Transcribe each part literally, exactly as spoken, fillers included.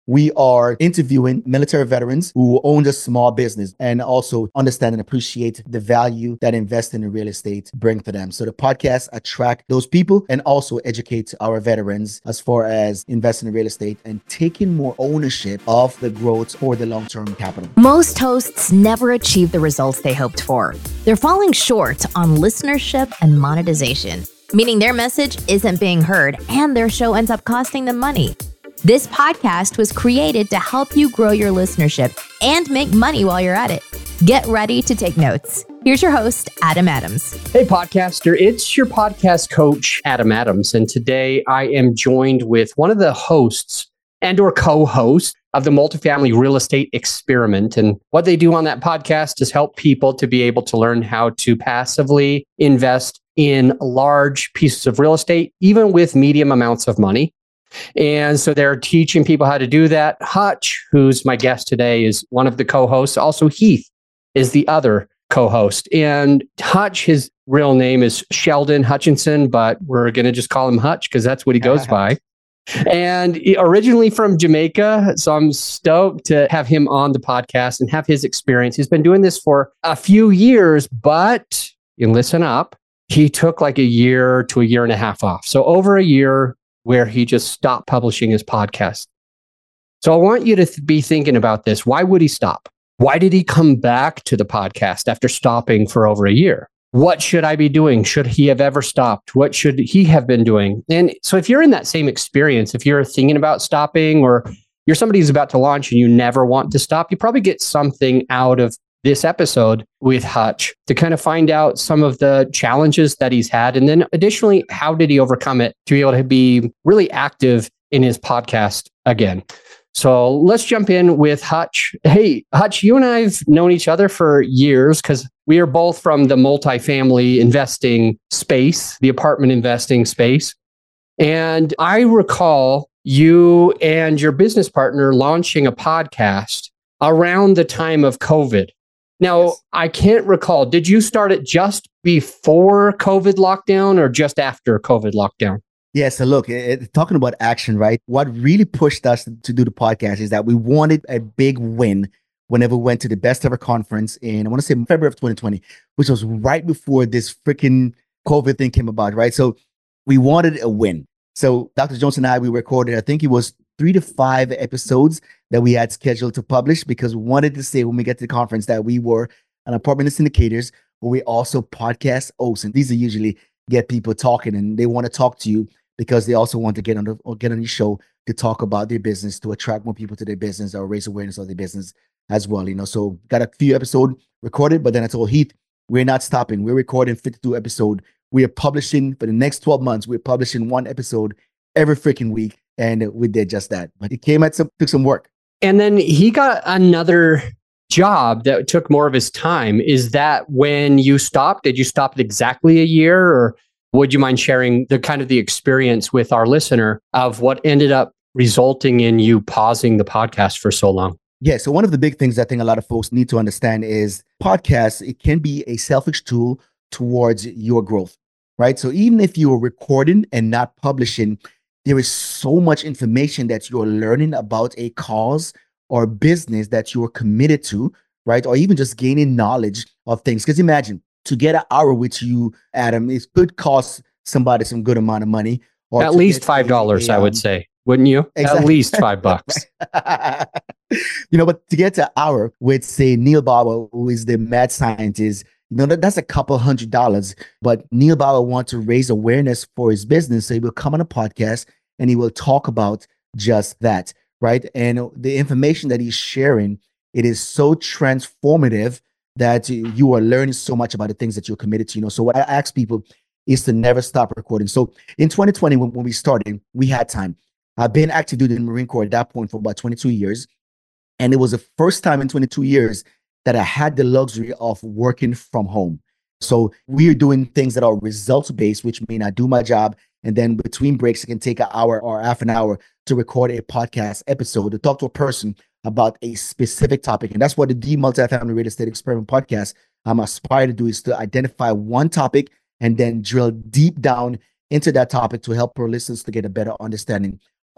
we are interviewing military veterans who own a small business and also understand and appreciate the value that investing in real estate bring to them. So the podcast attract those people and also educate our veterans as far as investing in real estate and taking more ownership of the growth for the long-term capital. Most hosts never achieve the results they hoped for. They're falling short on listenership and monetization, meaning their message isn't being heard and their show ends up costing them money. This podcast was created to help you grow your listenership and make money while you're at it. Get ready to take notes. Here's your host, Adam Adams. Hey, podcaster. It's your podcast coach, Adam Adams. And today I am joined with one of the hosts and or co-hosts of the Multifamily Real Estate Experiment. And what they do on that podcast is help people to be able to learn how to passively invest in large pieces of real estate, even with medium amounts of money. And so they're teaching people how to do that. Hutch, who's my guest today, is one of the co-hosts. Also, Heath is the other co-host. And Hutch, his real name is Sheldon Hutchinson, but we're going to just call him Hutch because that's what he goes by. And originally from Jamaica. So I'm stoked to have him on the podcast and have his experience. He's been doing this for a few years, but you listen up. He took like a year to a year and a half off. So over a year where he just stopped publishing his podcast. So I want you to th- be thinking about this. Why would he stop? Why did he come back to the podcast after stopping for over a year? What should I be doing? Should he have ever stopped? What should he have been doing? And so if you're in that same experience, if you're thinking about stopping or you're somebody who's about to launch and you never want to stop, you probably get something out of this episode with Hutch to kind of find out some of the challenges that he's had. And then additionally, how did he overcome it to be able to be really active in his podcast again? So let's jump in with Hutch. Hey, Hutch, you and I have known each other for years because we are both from the multifamily investing space, the apartment investing space. And I recall you and your business partner launching a podcast around the time of COVID. Now, yes. I can't recall, did you start it just before COVID lockdown or just after COVID lockdown? Yeah, so look, it, talking about action, right? What really pushed us to do the podcast is that we wanted a big win whenever we went to the Best Ever Conference in, I want to say February of twenty twenty, which was right before this freaking COVID thing came about, right? So we wanted a win. So Doctor Jones and I, we recorded, I think it was three to five episodes that we had scheduled to publish because we wanted to say when we get to the conference that we were an apartment syndicators, but we also podcast hosts. And these are usually get people talking and they want to talk to you because they also want to get on the or get on your show to talk about their business, to attract more people to their business or raise awareness of their business as well. You know, so got a few episodes recorded, but then I told Heath, we're not stopping. We're recording fifty-two episodes. We are publishing for the next twelve months. We're publishing one episode every freaking week. And we did just that. But it came at some, took some work. And then he got another job that took more of his time. Is that when you stopped? Did you stop at exactly a year? Or would you mind sharing the kind of the experience with our listener of what ended up resulting in you pausing the podcast for so long? Yeah. So one of the big things I think a lot of folks need to understand is podcasts, it can be a selfish tool towards your growth, right? So even if you're recording and not publishing, there is so much information that you're learning about a cause or business that you're committed to, right? Or even just gaining knowledge of things. Because imagine, to get an hour with you, Adam, it could cost somebody some good amount of money. Or at least five dollars, I would say, wouldn't you? Exactly. At least five bucks. You know, but to get to an hour with, say, Neil Bauer, who is the mad scientist, you know, that, that's a couple hundred dollars. But Neil Bauer wants to raise awareness for his business. So he will come on a podcast and he will talk about just that, right? And the information that he's sharing, it is so transformative that you are learning so much about the things that you're committed to. You know, so what I ask people is to never stop recording. So in twenty twenty, when, when we started, we had time. I've been active duty in the Marine Corps at that point for about twenty-two years. And it was the first time in twenty-two years that I had the luxury of working from home. So we're doing things that are results-based, which mean I do my job, and then between breaks, I can take an hour or half an hour to record a podcast episode to talk to a person about a specific topic. And that's what the The Multifamily Real Estate Experiment podcast I'm aspired to do, is to identify one topic and then drill deep down into that topic to help our listeners to get a better understanding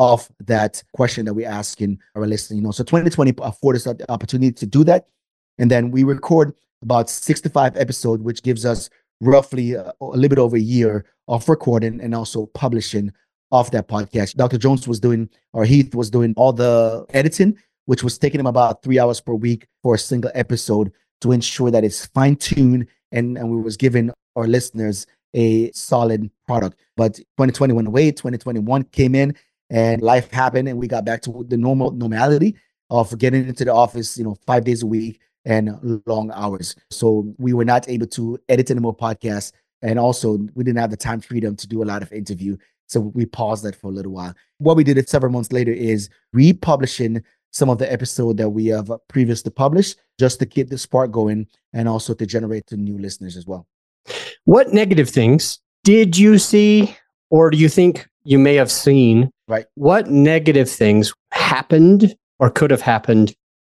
of that question that we're asking our listeners. You know, so twenty twenty afforded us the opportunity to do that. And then we record about sixty-five episodes, which gives us roughly a, a little bit over a year of recording and also publishing of that podcast. Doctor Jones was doing, or Heath was doing all the editing, which was taking him about three hours per week for a single episode to ensure that it's fine-tuned and, and we was giving our listeners a solid product. But twenty twenty went away, twenty twenty-one came in, and life happened, and we got back to the normal normality of getting into the office, you know, five days a week and long hours. So we were not able to edit any more podcasts. And also we didn't have the time freedom to do a lot of interview. So we paused that for a little while. What we did it several months later is republishing some of the episode that we have previously published just to keep the spark going and also to generate the new listeners as well. What negative things did you see, or do you think you may have seen? Right. What negative things happened or could have happened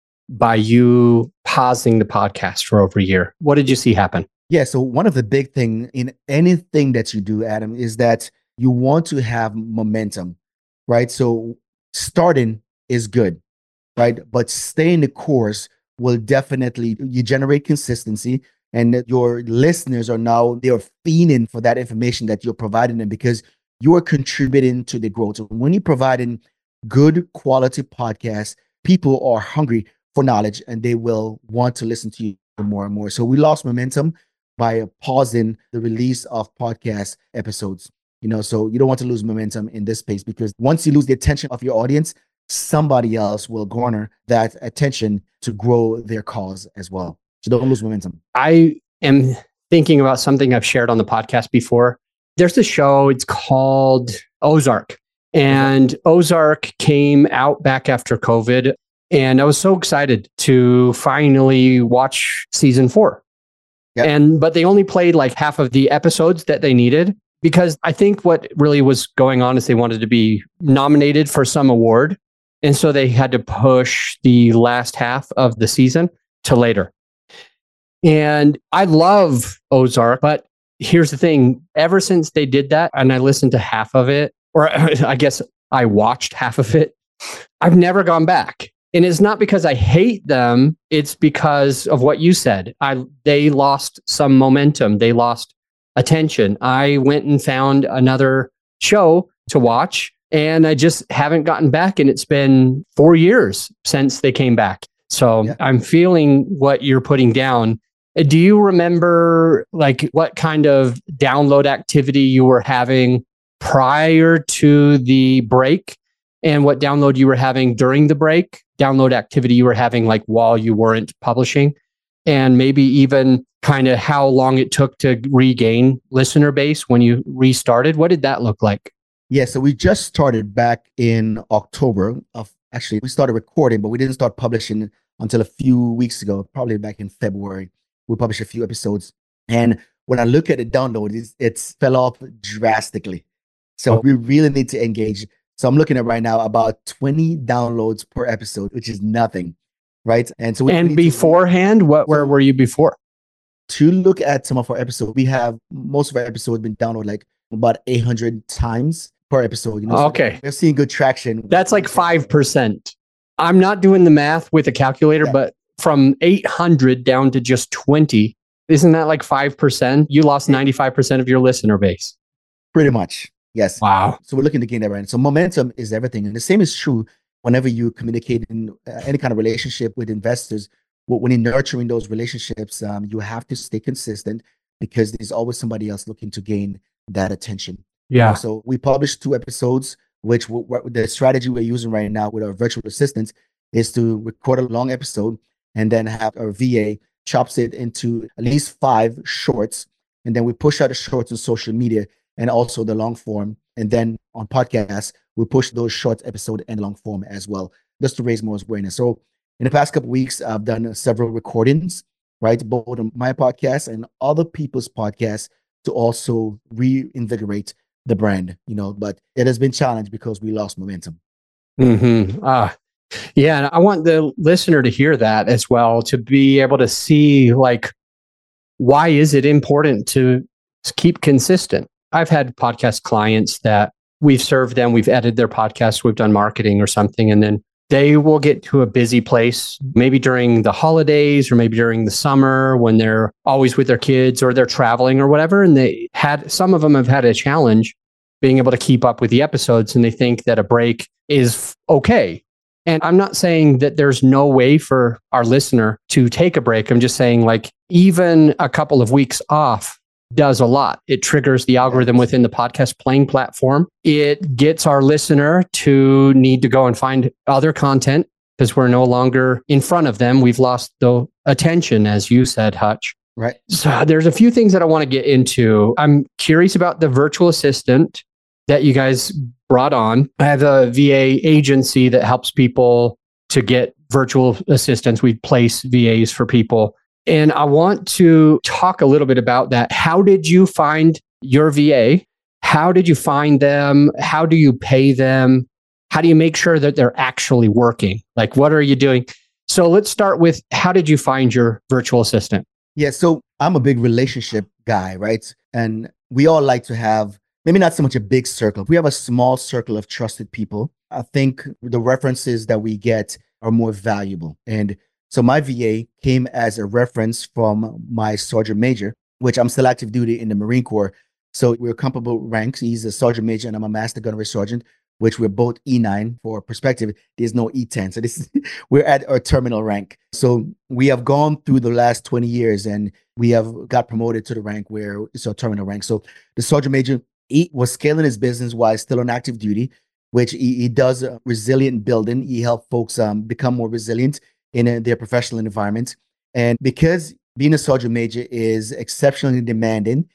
by you pausing the podcast for over a year? What did you see happen? Yeah. So one of the big things in anything that you do, Adam, is that you want to have momentum, right? So starting is good, right? But staying the course will definitely, you generate consistency, and your listeners are now, they're fiending for that information that you're providing them because you're contributing to the growth. So when you're providing good quality podcasts, people are hungry for knowledge and they will want to listen to you more and more. So we lost momentum by pausing the release of podcast episodes. You know, so you don't want to lose momentum in this space, because once you lose the attention of your audience, somebody else will garner that attention to grow their cause as well. So don't lose momentum. I am thinking about something I've shared on the podcast before. There's a show, it's called Ozark. And Ozark came out back after COVID. And I was so excited to finally watch season four. Yep. And but they only played like half of the episodes that they needed, because I think what really was going on is they wanted to be nominated for some award. And so they had to push the last half of the season to later. And I love Ozark, but here's the thing. Ever since they did that, and I listened to half of it, or I guess I watched half of it, I've never gone back. And it's not because I hate them. It's because of what you said. I they lost some momentum. They lost attention. I went and found another show to watch, and I just haven't gotten back. And it's been four years since they came back. So yeah. I'm feeling what you're putting down. Do you remember like what kind of download activity you were having prior to the break, and what download you were having during the break, download activity you were having like while you weren't publishing, and maybe even kind of how long it took to regain listener base when you restarted? What did that look like? Yeah, so we just started back in October of, actually, we started recording, but we didn't start publishing until a few weeks ago, probably back in February. We published a few episodes. And when I look at the download, it's, it's fell off drastically. So oh. we really need to engage. So I'm looking at right now about twenty downloads per episode, which is nothing, right? And so we and beforehand, to, what where were you before? To look at some of our episodes, we have most of our episodes been downloaded like about eight hundred times per episode. You know, okay, so we're seeing good traction. That's like five percent. I'm not doing the math with a calculator, yeah. but from eight hundred down to just twenty, isn't that like five percent? You lost ninety-five percent of your listener base. Pretty much. Yes. Wow. So we're looking to gain that right. So momentum is everything. And the same is true whenever you communicate in uh, any kind of relationship with investors. When you're nurturing those relationships, um, you have to stay consistent, because there's always somebody else looking to gain that attention. Yeah. You know, so we published two episodes, which w- w- the strategy we're using right now with our virtual assistants is to record a long episode and then have our V A chops it into at least five shorts. And then we push out the shorts on social media and also the long form. And then on podcasts, we push those short episode and long form as well, just to raise more awareness. So in the past couple of weeks, I've done several recordings, right? Both on my podcast and other people's podcasts to also reinvigorate the brand, you know, but it has been challenged because we lost momentum. Mm-hmm. Ah, yeah. And I want the listener to hear that as well, to be able to see like, why is it important to keep consistent? I've had podcast clients that we've served them, we've edited their podcast, we've done marketing or something, and then they will get to a busy place, maybe during the holidays or maybe during the summer when they're always with their kids or they're traveling or whatever. And they had, some of them have had a challenge being able to keep up with the episodes, and they think that a break is okay. And I'm not saying that there's no way for our listener to take a break. I'm just saying, like, even a couple of weeks off does a lot. It triggers the algorithm within the podcast playing platform. It gets our listener to need to go and find other content because we're no longer in front of them. We've lost the attention, as you said, Hutch. Right. So there's a few things that I want to get into. I'm curious about the virtual assistant that you guys brought on. I have a V A agency that helps people to get virtual assistants. We place V As for people. And I want to talk a little bit about that. How did you find your V A? How did you find them? How do you pay them? How do you make sure that they're actually working? Like, what are you doing? So let's start with, how did you find your virtual assistant? Yeah, so I'm a big relationship guy, right? And we all like to have, maybe not so much a big circle. We have a small circle of trusted people. I think the references that we get are more valuable. And so my V A came as a reference from my sergeant major, which I'm still active duty in the Marine Corps. So we're comparable ranks. He's a sergeant major and I'm a master gunnery sergeant, which we're both E nine. For perspective, there's no E ten. So this is, we're at our terminal rank. So we have gone through the last twenty years and we have got promoted to the rank where it's our terminal rank. So the sergeant major, he was scaling his business while still on active duty, which he, he does uh, resilient building. He helps folks um, become more resilient in a, their professional environment. And because being a sergeant major is exceptionally demanding,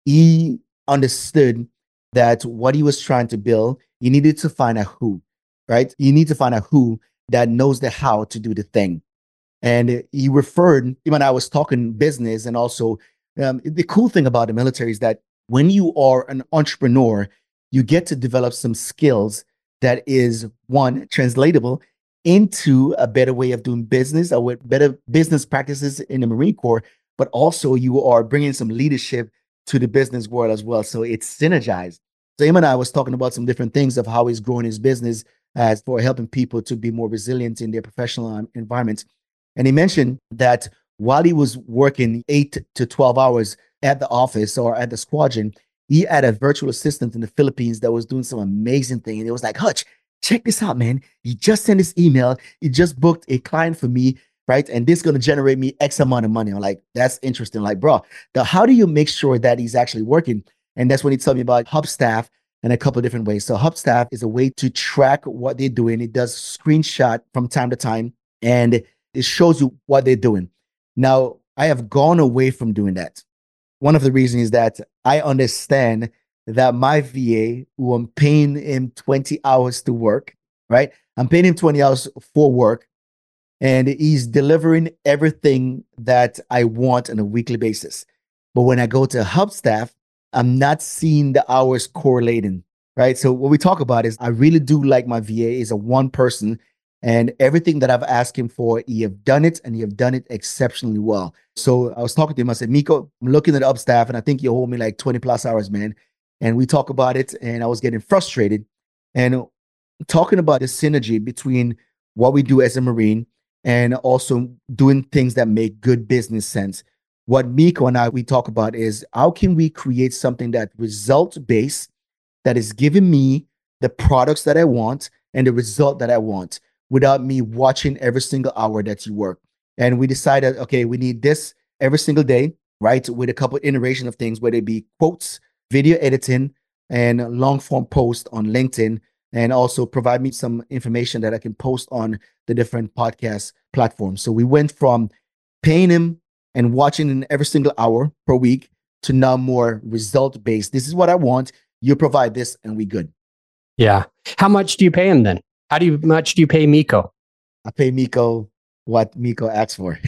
he understood that what he was trying to build, he needed to find a who, right? You need to find a who that knows the how to do the thing. And he referred, even I was talking business, and also um, the cool thing about the military is that when you are an entrepreneur, you get to develop some skills that is, one, translatable into a better way of doing business or with better business practices in the Marine Corps, but also you are bringing some leadership to the business world as well. So it's synergized. So him and I was talking about some different things of how he's growing his business as for helping people to be more resilient in their professional um, environments. And he mentioned that while he was working eight to twelve hours at the office or at the squadron, he had a virtual assistant in the Philippines that was doing some amazing thing. And it was like, Hutch, check this out, man. He just sent this email. He just booked a client for me, right? And this is going to generate me X amount of money. I'm like, that's interesting. Like, bro, now how do you make sure that he's actually working? And that's when he told me about Hubstaff in a couple of different ways. So Hubstaff is a way to track what they're doing. It does screenshot from time to time, and it shows you what they're doing. Now, I have gone away from doing that. One of the reasons is that I understand that my V A, who I'm paying him twenty hours to work, right? I'm paying him twenty hours for work, and he's delivering everything that I want on a weekly basis. But when I go to Hubstaff, I'm not seeing the hours correlating, right? So what we talk about is I really do like my V A is a one person, and everything that I've asked him for, he have done it, and he have done it exceptionally well. So I was talking to him. I said, Miko, I'm looking at Hubstaff, and I think you hold me like twenty plus hours, man. And we talk about it, and I was getting frustrated. And talking about the synergy between what we do as a Marine and also doing things that make good business sense. What Miko and I, we talk about is how can we create something that result-based, that is giving me the products that I want and the result that I want without me watching every single hour that you work. And we decided, okay, we need this every single day, right? With a couple of iteration of things, whether it be quotes, video editing, and long form post on LinkedIn, and also provide me some information that I can post on the different podcast platforms. So we went from paying him and watching in every single hour per week to now more result based. This is what I want. You provide this and we good. Yeah. How much do you pay him then? How do you much do you pay Miko? I pay Miko what Miko asks for.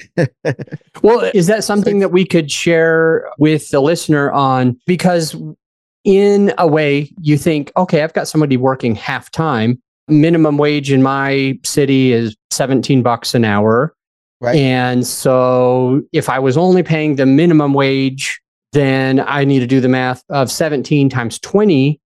Well, is that something that we could share with the listener on? Because in a way, you think, okay, I've got somebody working half time. Minimum wage in my city is seventeen bucks an hour. Right. And so if I was only paying the minimum wage, then I need to do the math of seventeen times twenty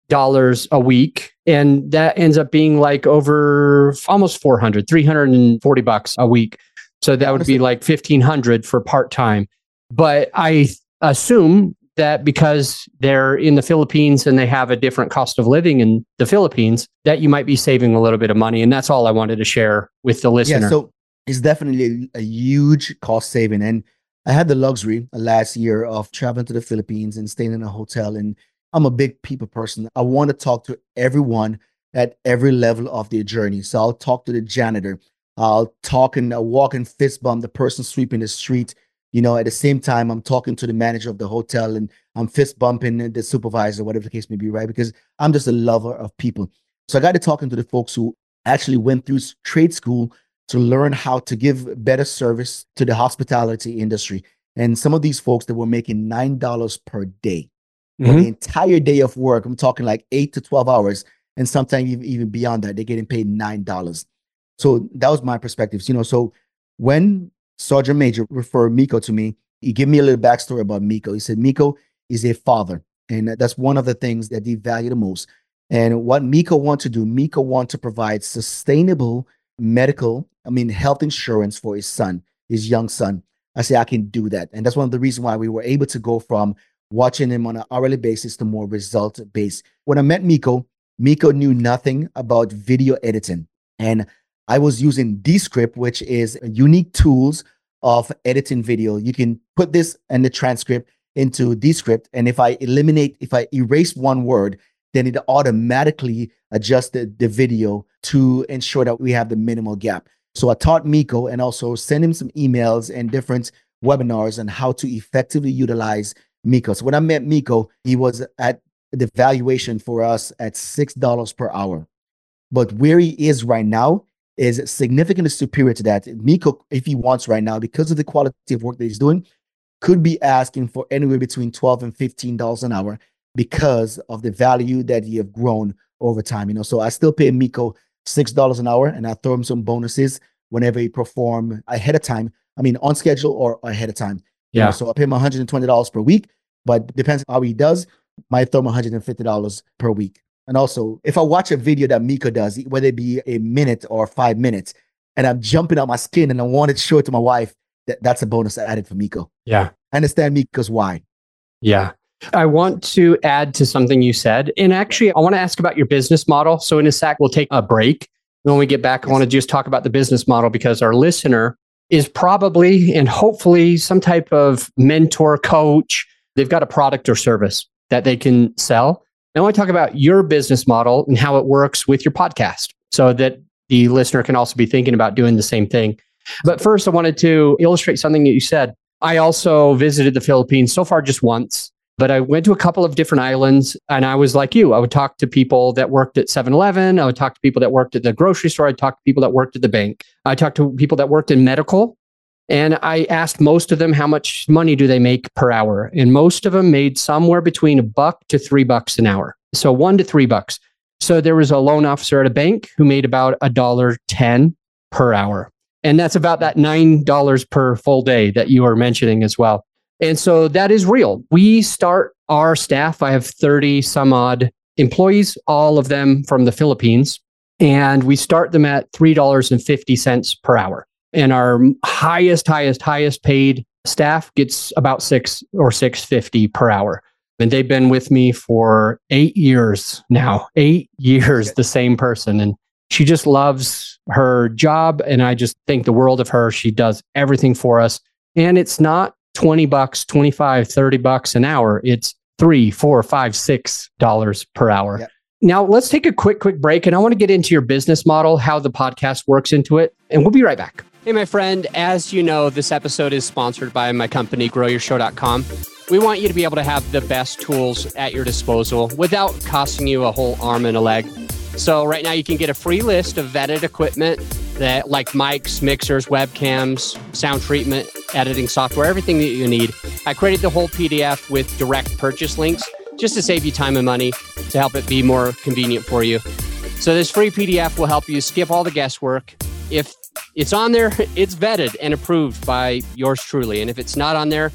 dollars a week. And that ends up being like over almost four hundred, three hundred forty bucks a week. So that would be like fifteen hundred for part-time. But I assume that because they're in the Philippines and they have a different cost of living in the Philippines, that you might be saving a little bit of money. And that's all I wanted to share with the listener. Yeah, so it's definitely a huge cost saving. And I had the luxury last year of traveling to the Philippines and staying in a hotel. And I'm a big people person. I want to talk to everyone at every level of their journey. So I'll talk to the janitor. I'll talk and I'll walk and fist bump the person sweeping the street. You know, at the same time, I'm talking to the manager of the hotel and I'm fist bumping the supervisor, whatever the case may be, right? Because I'm just a lover of people. So I got to talking to the folks who actually went through trade school to learn how to give better service to the hospitality industry. And some of these folks that were making nine dollars per day mm-hmm. for the entire day of work. I'm talking like eight to twelve hours. And sometimes even, even beyond that, they're getting paid nine dollars. So that was my perspective. You know, so when Sergeant Major referred Miko to me, he gave me a little backstory about Miko. He said, Miko is a father. And that's one of the things that they value the most. And what Miko wants to do, Miko wants to provide sustainable medical, I mean, health insurance for his son, his young son. I say, I can do that. And that's one of the reasons why we were able to go from watching him on an hourly basis to more result-based. When I met Miko, Miko knew nothing about video editing. And I was using Descript, which is unique tools of editing video. You can put this and the transcript into Descript. And if I eliminate, if I erase one word, then it automatically adjusts the, the video to ensure that we have the minimal gap. So I taught Miko and also sent him some emails and different webinars on how to effectively utilize Miko. So when I met Miko, he was at the valuation for us at six dollars per hour. But where he is right now is significantly superior to that. Miko, if he wants right now, because of the quality of work that he's doing, could be asking for anywhere between twelve and fifteen dollars an hour because of the value that he have grown over time. You know, so I still pay Miko six dollars an hour, and I throw him some bonuses whenever he perform ahead of time. I mean, on schedule or ahead of time. Yeah. You know, so I pay him one hundred twenty dollars per week, but depends on how he does. Might throw him one hundred fifty dollars per week. And also, if I watch a video that Miko does, whether it be a minute or five minutes, and I'm jumping out my skin and I want to show it to my wife, that, that's a bonus added for Miko. Yeah. I understand Miko's why. Yeah. I want to add to something you said. And actually, I want to ask about your business model. So in a sec, we'll take a break. And when we get back, yes. I want to just talk about the business model because our listener is probably and hopefully some type of mentor, coach. They've got a product or service that they can sell. And I want to talk about your business model and how it works with your podcast so that the listener can also be thinking about doing the same thing. But first, I wanted to illustrate something that you said. I also visited the Philippines so far just once, but I went to a couple of different islands and I was like you. I would talk to people that worked at seven eleven. I would talk to people that worked at the grocery store. I'd talk to people that worked at the bank. I talked to people that worked in medical. And I asked most of them how much money do they make per hour. And most of them made somewhere between a buck to three bucks an hour. So one to three bucks. So there was a loan officer at a bank who made about a dollar ten per hour. And that's about that nine dollars per full day that you were mentioning as well. And so that is real. We start our staff. I have thirty some odd employees, all of them from the Philippines. And we start them at three dollars and fifty cents per hour. And our highest, highest, highest paid staff gets about six or six fifty per hour. And they've been with me for eight years now, eight years, the same person. And she just loves her job. And I just think the world of her. She does everything for us. And it's not twenty bucks, twenty-five, thirty bucks an hour. It's three, four, five, six dollars per hour. Yep. Now let's take a quick, quick break. And I want to get into your business model, how the podcast works into it. And we'll be right back. Hey, my friend, as you know, this episode is sponsored by my company, grow your show dot com. We want you to be able to have the best tools at your disposal without costing you a whole arm and a leg. So right now you can get a free list of vetted equipment that like mics, mixers, webcams, sound treatment, editing software, everything that you need. I created the whole P D F with direct purchase links just to save you time and money to help it be more convenient for you. So this free P D F will help you skip all the guesswork. If it's on there, it's vetted and approved by yours truly. And if it's not on there,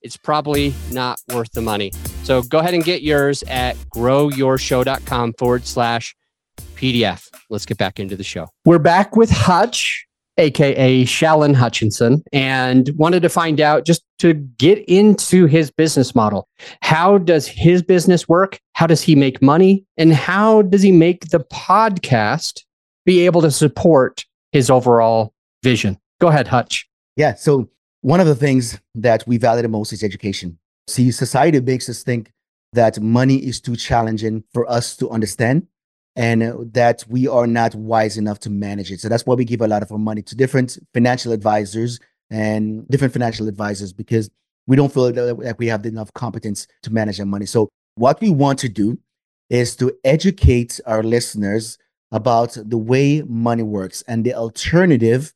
it's probably not worth the money. So go ahead and get yours at growyourshow.com forward slash PDF. Let's get back into the show. We're back with Hutch, A K A Shallon Hutchinson, and wanted to find out, just to get into his business model. How does his business work? How does he make money? And how does he make the podcast be able to support his overall vision? Go ahead, Hutch. Yeah. So one of the things that we value the most is education. See, society makes us think that money is too challenging for us to understand, and that we are not wise enough to manage it. So that's why we give a lot of our money to different financial advisors and different financial advisors, because we don't feel that we have enough competence to manage our money. So what we want to do is to educate our listeners about the way money works and the alternative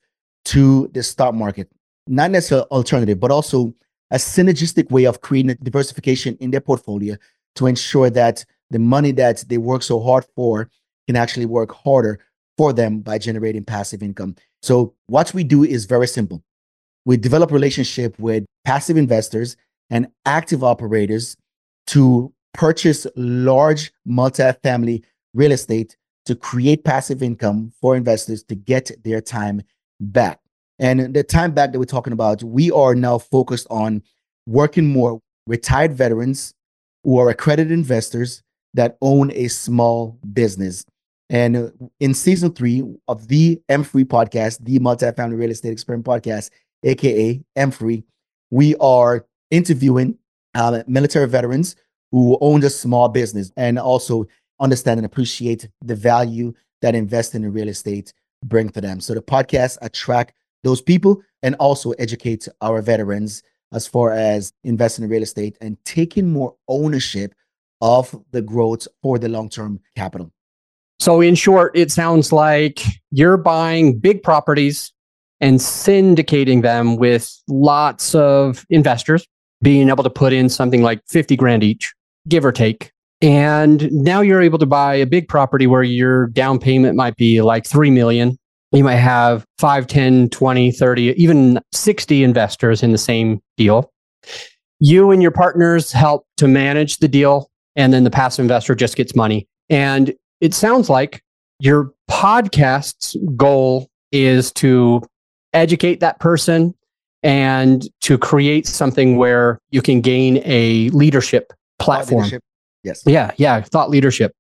to the stock market. Not necessarily alternative, but also a synergistic way of creating diversification in their portfolio to ensure that the money that they work so hard for can actually work harder for them by generating passive income. So what we do is very simple. We develop a relationship with passive investors and active operators to purchase large multifamily real estate to create passive income for investors to get their time back. And the time back that we're talking about, we are now focused on working more retired veterans who are accredited investors that own a small business. And in season three of the M three podcast, the Multifamily Real Estate Experiment podcast, A K A M three, we are interviewing uh, military veterans who own a small business and also understand and appreciate the value that investing in real estate bring to them. So the podcast attract those people and also educate our veterans as far as investing in real estate and taking more ownership of the growth for the long-term capital. So in short, it sounds like you're buying big properties and syndicating them with lots of investors, being able to put in something like fifty grand each, give or take. And now you're able to buy a big property where your down payment might be like three million. You might have five, ten, twenty, thirty, even sixty investors in the same deal. You and your partners help to manage the deal, and then the passive investor just gets money. And it sounds like your podcast's goal is to educate that person and to create something where you can gain a leadership platform. Leadership. Yes. Yeah, yeah, thought leadership.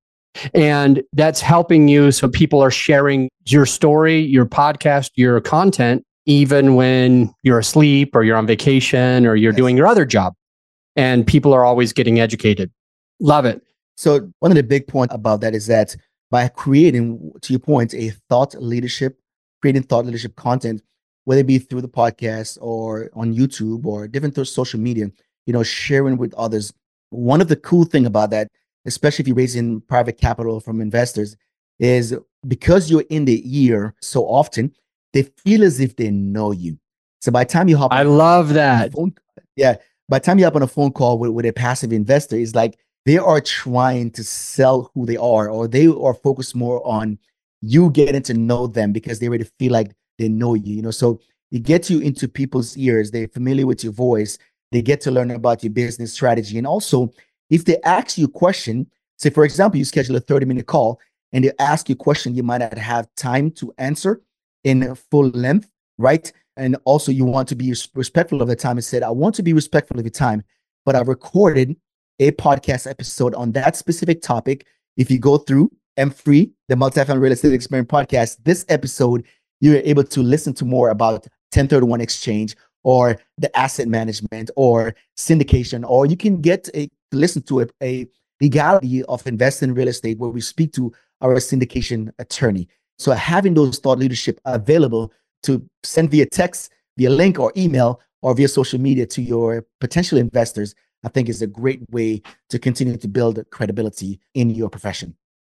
And that's helping you. So people are sharing your story, your podcast, your content, even when you're asleep or you're on vacation or you're yes. doing your other job. And people are always getting educated. Love it. So one of the big points about that is that by creating, to your point, a thought leadership, creating thought leadership content, whether it be through the podcast or on YouTube or different social media, you know, sharing with others. One of the cool thing about that, especially if you're raising private capital from investors, is because you're in the ear so often, they feel as if they know you. So by the time you hop, I love that. Phone, yeah, by the time you hop on a phone call with, with a passive investor, it's like they are trying to sell who they are, or they are focused more on you getting to know them because they already feel like they know you. You know, so it gets you into people's ears. They're familiar with your voice. They get to learn about your business strategy, and also, if they ask you a question, say, for example, you schedule a thirty minute call and they ask you a question you might not have time to answer in full length, right? And also you want to be respectful of the time and said, I want to be respectful of your time, but I recorded a podcast episode on that specific topic. If you go through M three, the Multifamily Real Estate Experiment podcast, this episode, you're able to listen to more about ten thirty-one exchange or the asset management or syndication, or you can get a listen to a, a legality of investing in real estate where we speak to our syndication attorney. So having those thought leadership available to send via text, via link or email, or via social media to your potential investors, I think is a great way to continue to build credibility in your profession.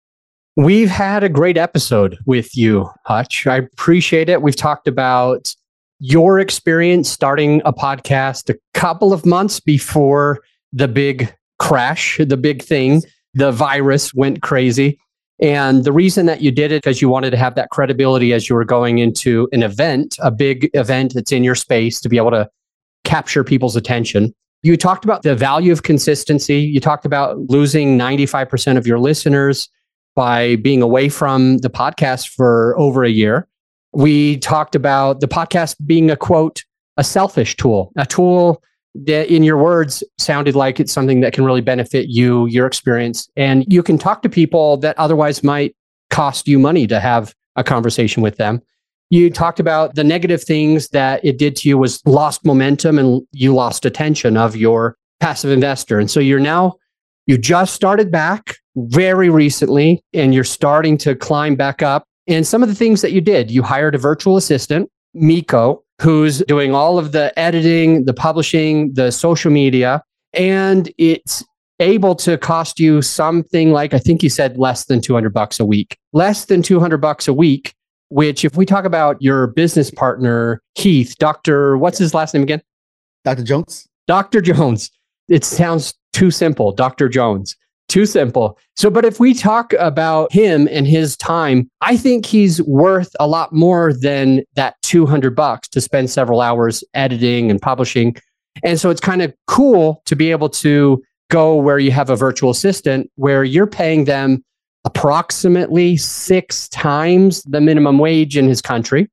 We've had a great episode with you, Hutch. I appreciate it. We've talked about your experience starting a podcast a couple of months before the big crash, the big thing, the virus went crazy. And the reason that you did it because you wanted to have that credibility as you were going into an event, a big event that's in your space, to be able to capture people's attention. You talked about the value of consistency. You talked about losing ninety-five percent of your listeners by being away from the podcast for over a year. We talked about the podcast being a quote, a selfish tool, a tool that in your words sounded like it's something that can really benefit you, your experience. And you can talk to people that otherwise might cost you money to have a conversation with them. You talked about the negative things that it did to you was lost momentum and you lost attention of your passive investor. And so you're now, you just started back very recently and you're starting to climb back up. And some of the things that you did, you hired a virtual assistant, Miko, who's doing all of the editing, the publishing, the social media, and it's able to cost you something like, I think you said less than two hundred bucks a week, less than two hundred bucks a week, which if we talk about your business partner, Heath, Doctor, what's his last name again? Doctor Jones. Doctor Jones. It sounds too simple. Doctor Jones. Too simple. So, but if we talk about him and his time, I think he's worth a lot more than that two hundred bucks to spend several hours editing and publishing. And so it's kind of cool to be able to go where you have a virtual assistant where you're paying them approximately six times the minimum wage in his country.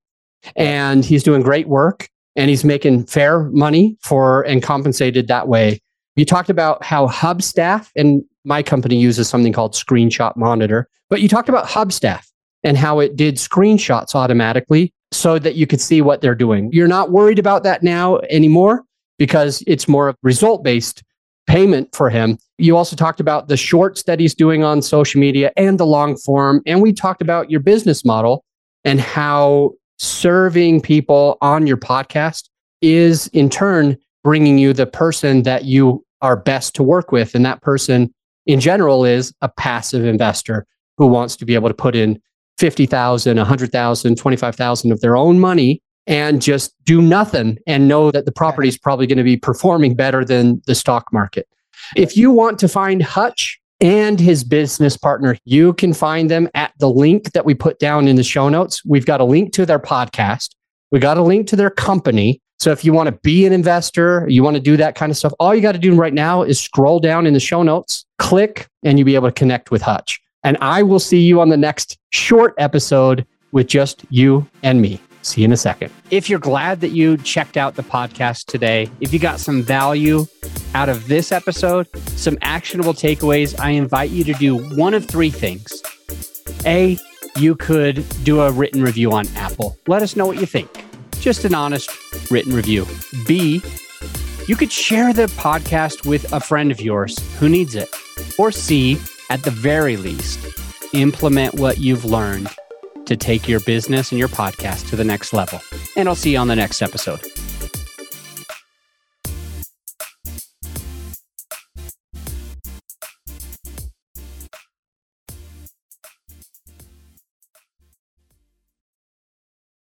And he's doing great work and he's making fair money for and compensated that way. You talked about how Hubstaff, and my company uses something called Screenshot Monitor, but you talked about Hubstaff and how it did screenshots automatically so that you could see what they're doing. You're not worried about that now anymore because it's more result-based payment for him. You also talked about the shorts that he's doing on social media and the long form. And we talked about your business model and how serving people on your podcast is in turn bringing you the person that you are best to work with. And that person in general is a passive investor who wants to be able to put in fifty thousand, one hundred thousand, twenty-five thousand of their own money and just do nothing and know that the property is probably going to be performing better than the stock market. If you want to find Hutch and his business partner, you can find them at the link that we put down in the show notes. We've got a link to their podcast. We got a link to their company. So if you want to be an investor, you want to do that kind of stuff, all you got to do right now is scroll down in the show notes, click, and you'll be able to connect with Hutch. And I will see you on the next short episode with just you and me. See you in a second. If you're glad that you checked out the podcast today, if you got some value out of this episode, some actionable takeaways, I invite you to do one of three things. A, you could do a written review on Apple. Let us know what you think. Just an honest written review. B, you could share the podcast with a friend of yours who needs it. Or C, at the very least, implement what you've learned to take your business and your podcast to the next level. And I'll see you on the next episode.